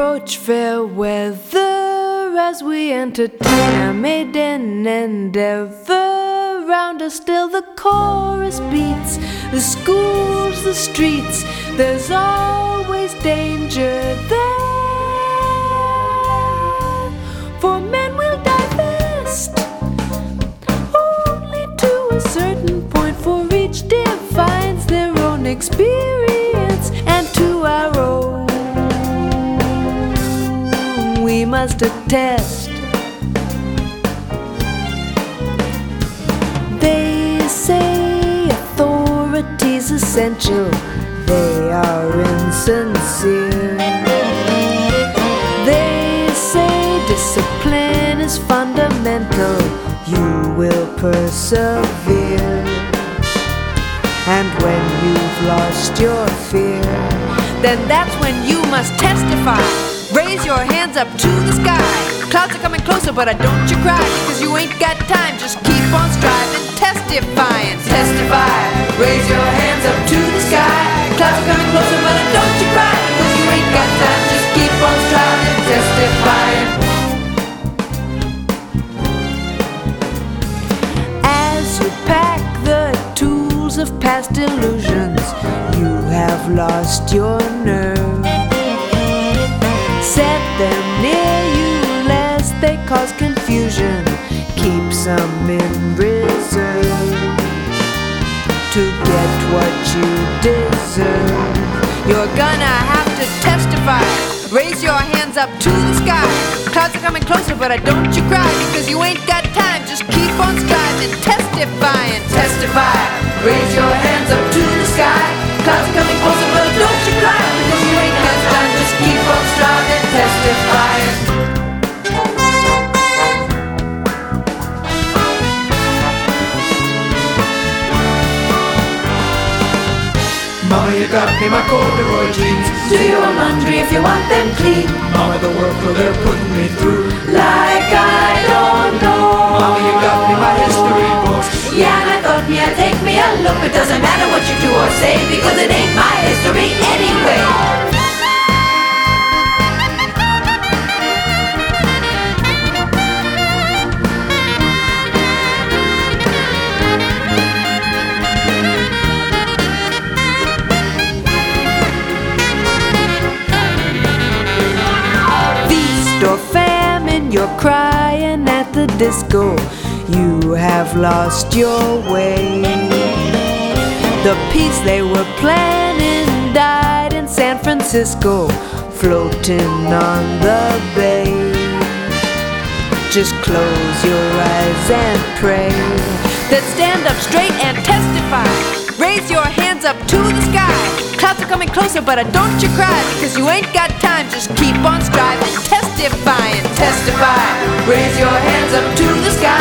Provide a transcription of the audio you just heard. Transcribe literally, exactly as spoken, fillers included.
approach fair weather as we entertain our maiden endeavor. Round us still the chorus beats, the schools, the streets. There's always danger there, for men will divest only to a certain point, for each defines their own experience, and to our own we must attest. They say authority's essential, they are insincere. They say discipline is fundamental, you will persevere. And when you've lost your fear, then that's when you must testify. Raise your hands up to the sky. Clouds are coming closer, but don't you cry, because you ain't got time. Just keep on striving, testifying, testify. Raise your hands up to the sky. Clouds are coming closer, but don't you cry, because you ain't got time. Just keep on striving, testifying. As you pack the tools of past illusions, you have lost your nerve. Set them near you lest they cause confusion. Keep some in reserve to get what you deserve. You're gonna have to testify. Raise your hands up to the sky. Clouds are coming closer, but don't you cry, because you ain't got time. Just keep on striving, testifying, testify. Raise your hands up to the sky. Clouds are coming closer, but don't you cry, because you ain't got time. Just keep on striving, testifying. Mama, you got me my corduroy jeans. Do your laundry if you want them clean. Mama, the work well, they're putting me through Like I don't know. Mama, you got me my history books. Yeah, and I thought me I'd take me a look. It doesn't matter what you do or say, because it ain't my history anyway. Feast or famine, you're crying at the disco. You have lost your way. The peace they were planning died in San Francisco, floating on the bay. Just close your eyes and pray. Then stand up straight and testify. Raise your hands up to the sky. Clouds are coming closer, but don't you cry, because you ain't got time. Just keep on striving, testifying, testify. Raise your hands up to the sky.